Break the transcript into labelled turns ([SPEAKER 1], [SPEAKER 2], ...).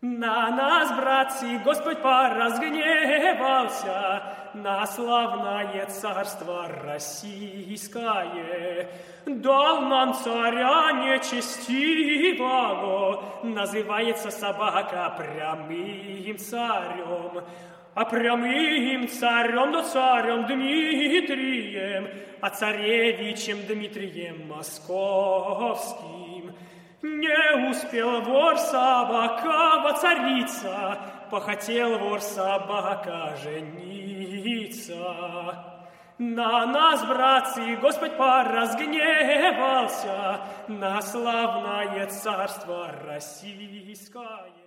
[SPEAKER 1] На нас, братцы, Господь поразгневался, на славное царство российское. Дал нам царя нечестивого, называется собака прямым царем. А прямым царем, да царем Дмитрием, а царевичем Дмитрием Московским. Не успел вор-собака воцариться, похотел вор-собака жениться. На нас, братцы, Господь поразгневался, на славное царство российское.